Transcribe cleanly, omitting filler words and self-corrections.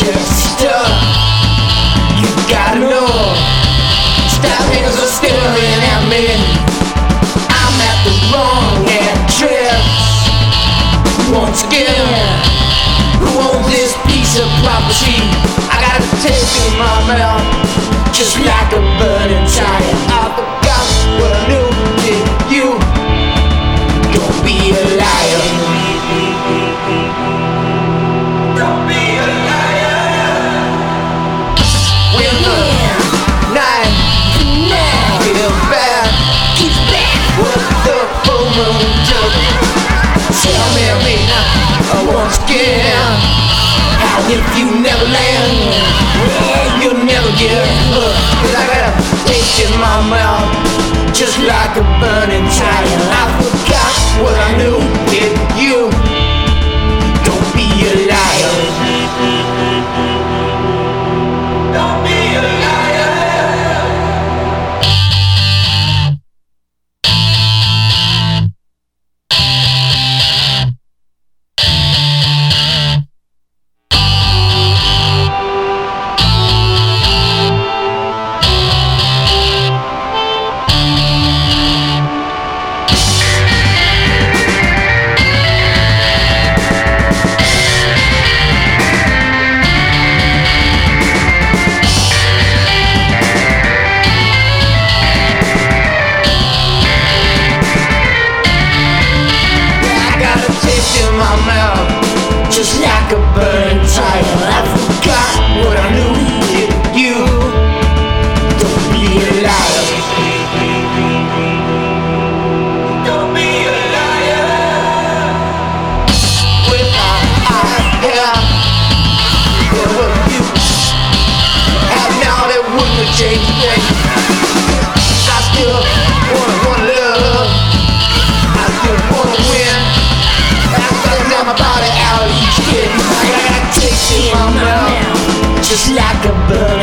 stuff. You gotta know. Stop niggas are staring at me. I'm at the wrong address. Once again, who owns this piece of property? I got a taste in my mouth, just like a burning tire. I forgot what I knew. Did you? Don't be a liar. Don't be a liar. When the night feels bad, keeps bad. What the full moon does? Tell me now, once again, how if you never land, well, you'll never get up. 'Cause I got a taste in my mouth, just like a burning tire. I forgot what I knew. Did you? Don't be a liar. Don't be a liar. My mouth, just like a burning tire. I forgot what I knew. Did you? Don't be a liar. Don't be a liar. When I have what you have now, that wouldn't have changed things. I still wanna love. I still wanna win. My body out each day. I got a taste in my mouth, just like a bird.